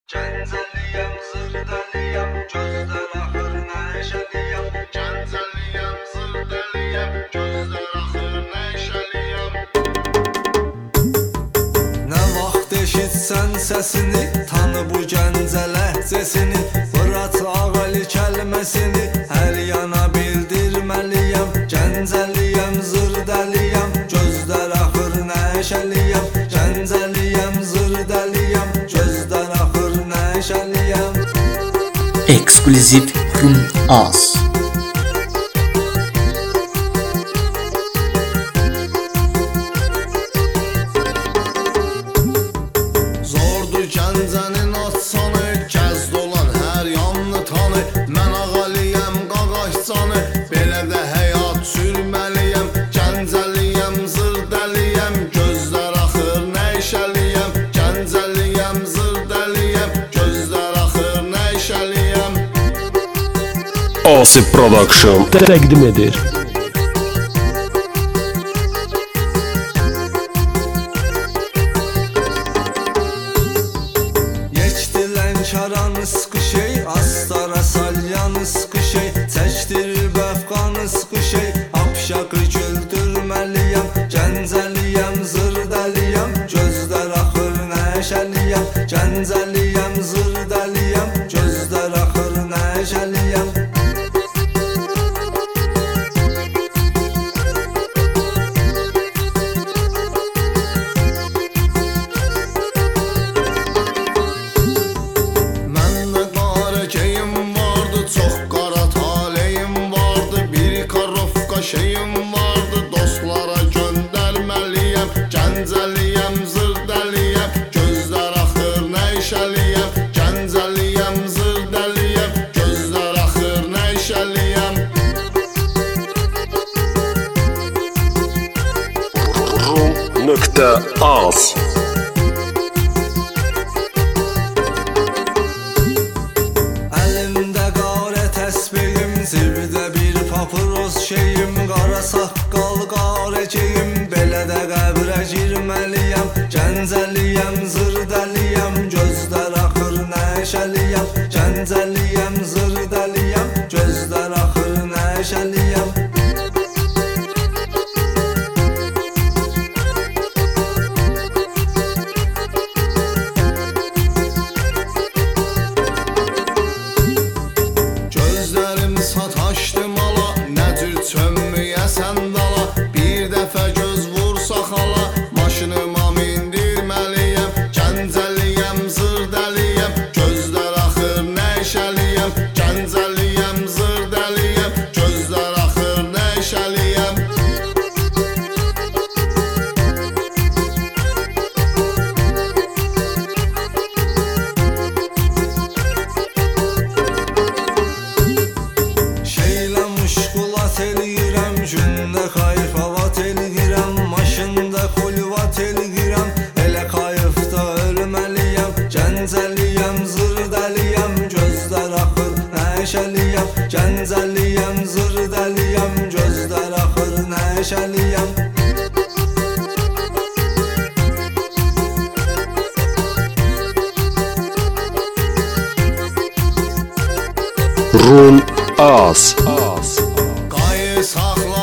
Cənzəliyəm, zırdəliyəm, gözlər axır nəşəliyəm. Cənzəliyəm, zırdəliyəm, gözlər axır nəşəliyəm. Nə vaxt eşitsən səsini, tanı bu Gəncə ləhcəsini. Fırat ağalı kəlməsini hər yana bildirməliyəm. Cənzəliyəm, zırdəliyəm, gözlər axır nəşəliyəm. Cənzəliyəm, zırdəliyəm, gözlər axır nəşəliyəm. Ekskluziv Rum Az. Zordur Gəncənin atsanı, gəz dolan hər yanını tanı. Mən ağalıyəm, qaqaşcanı, belə də həyat sürməliyəm. Gəncəliyəm, zırdəliyəm, gözlər axır nəşəliyəm. Gəncəliyəm, zırdəliyəm, gözlər axır nəşəliyəm. Asip Production təqdim edir. Lənkəranı sıqışey, astara salyanı sıqışey. Çəkdirib əfqanı sıqışey, apşaqı güldürməliyəm. Gəncəliyəm, zırdəliyəm, gözlər axır nəşəliyəm. Gəncəliyəm, zırdəliyəm, gözlər axır nəşəliyəm. Şeyim vardı, dostlara göndərməliyəm. Gəncəliyəm, zırdəliyəm, gözlər axır nəşəliyəm. Gəncəliyəm, zırdəliyəm, gözlər axır nəşəliyəm. Rum.az. Əlimdə qarə təsbihim, zirvədə bir papiros şeyim. Qara saqqal, qara geyim, belə də qəbrə girməliyəm. Gəncəliyəm, zırdəliyəm, gözlər axır nəşəliyəm. Gəncəliyəm, zırdəliyəm, gözlər axır nəşəliyəm. Gözlərim sataşdı mala, nə cür çönmüyəsən dala. Bir dəfə göz vursa xala, maşınıma mindirməliyəm. Gəncəliyəm, zırdəliyəm, gözlər axır nəşəliyəm. Gəncəliyəm, zırdəliyəm, gözlər axır nəşəliyəm. Şeylə muşqulat eləyirəm, gündə xayfavat eləyirəm. Maşında xulvat eləyirəm, elə xayıfda ölməliyəm. Gəncəliyəm, zırdəliyəm, gözlər axır nəşəliyəm. Gəncəliyəm, zırdəliyəm, gözlər axır nəşəliyəm. Rum Az. Qayı saxla